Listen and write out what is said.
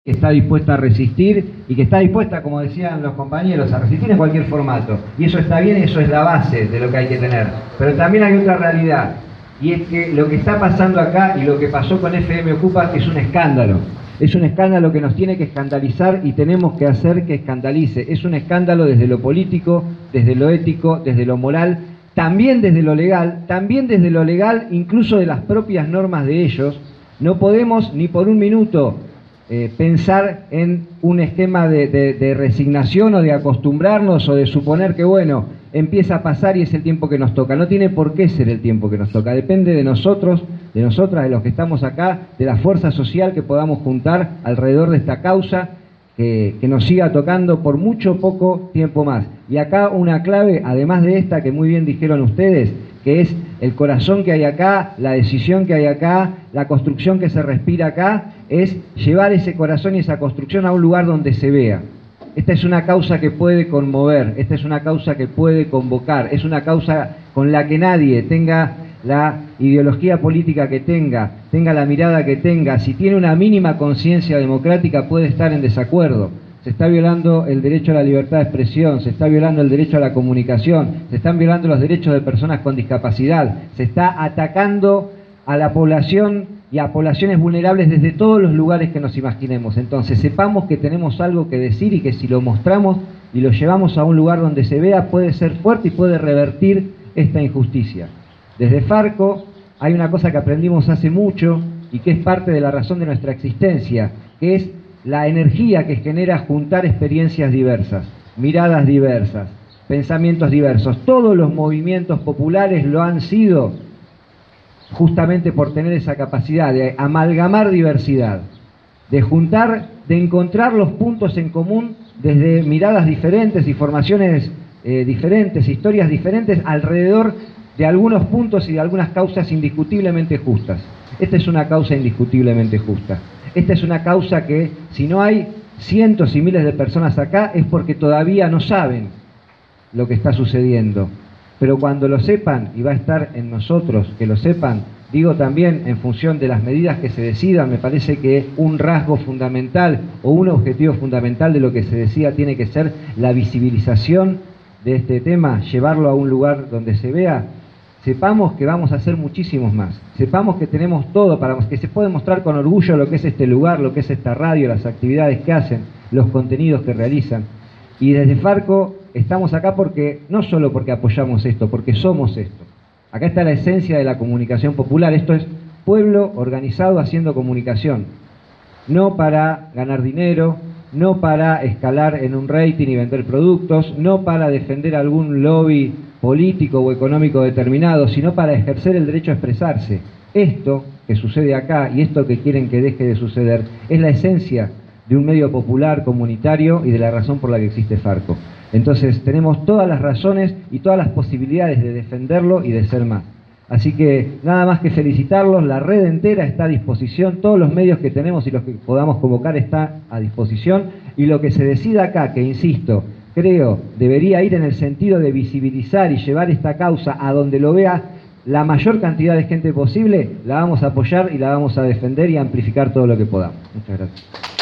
que está dispuesta a resistir y que está dispuesta, como decían los compañeros, a resistir en cualquier formato. Y eso está bien, eso es la base de lo que hay que tener. Pero también hay otra realidad, y es que lo que está pasando acá y lo que pasó con FM Ocupa es un escándalo. Es un escándalo que nos tiene que escandalizar y tenemos que hacer que escandalice. Es un escándalo desde lo político, desde lo ético, desde lo moral, también desde lo legal, incluso de las propias normas de ellos. No podemos ni por un minuto pensar en un esquema de resignación o de acostumbrarnos o de suponer que, bueno, empieza a pasar y es el tiempo que nos toca. No tiene por qué ser el tiempo que nos toca. Depende de nosotros, de nosotras, de los que estamos acá, de la fuerza social que podamos juntar alrededor de esta causa que nos siga tocando por mucho poco tiempo más. Y acá una clave, además de esta que muy bien dijeron ustedes, que es el corazón que hay acá, la decisión que hay acá, la construcción que se respira acá, es llevar ese corazón y esa construcción a un lugar donde se vea. Esta es una causa que puede conmover, esta es una causa que puede convocar, es una causa con la que nadie, tenga la ideología política que tenga la mirada que tenga, si tiene una mínima conciencia democrática puede estar en desacuerdo. Se está violando el derecho a la libertad de expresión, se está violando el derecho a la comunicación, se están violando los derechos de personas con discapacidad, se está atacando a la población y a poblaciones vulnerables desde todos los lugares que nos imaginemos. Entonces sepamos que tenemos algo que decir y que si lo mostramos y lo llevamos a un lugar donde se vea puede ser fuerte y puede revertir esta injusticia. Desde Farco hay una cosa que aprendimos hace mucho y que es parte de la razón de nuestra existencia, que es la energía que genera juntar experiencias diversas, miradas diversas, pensamientos diversos. Todos los movimientos populares lo han sido justamente por tener esa capacidad de amalgamar diversidad, de juntar, de encontrar los puntos en común desde miradas diferentes y formaciones diferentes, historias diferentes alrededor de algunos puntos y de algunas causas indiscutiblemente justas. Esta es una causa indiscutiblemente justa. Esta es una causa que, si no hay cientos y miles de personas acá, es porque todavía no saben lo que está sucediendo. Pero cuando lo sepan, y va a estar en nosotros que lo sepan, digo también en función de las medidas que se decidan, me parece que un rasgo fundamental o un objetivo fundamental de lo que se decida tiene que ser la visibilización de este tema, llevarlo a un lugar donde se vea. Sepamos que vamos a hacer muchísimos más, sepamos que tenemos todo para que se puede mostrar con orgullo lo que es este lugar, lo que es esta radio, las actividades que hacen, los contenidos que realizan. Y desde Farco estamos acá porque no solo porque apoyamos esto, porque somos esto. Acá está la esencia de la comunicación popular, esto es pueblo organizado haciendo comunicación, no para ganar dinero, no para escalar en un rating y vender productos, no para defender algún lobby político o económico determinado, sino para ejercer el derecho a expresarse. Esto que sucede acá y esto que quieren que deje de suceder es la esencia de un medio popular, comunitario y de la razón por la que existe Farco. Entonces tenemos todas las razones y todas las posibilidades de defenderlo y de ser más. Así que nada más que felicitarlos, la red entera está a disposición, todos los medios que tenemos y los que podamos convocar está a disposición, y lo que se decida acá, que insisto, creo debería ir en el sentido de visibilizar y llevar esta causa a donde lo vea la mayor cantidad de gente posible, la vamos a apoyar y la vamos a defender y amplificar todo lo que podamos. Muchas gracias.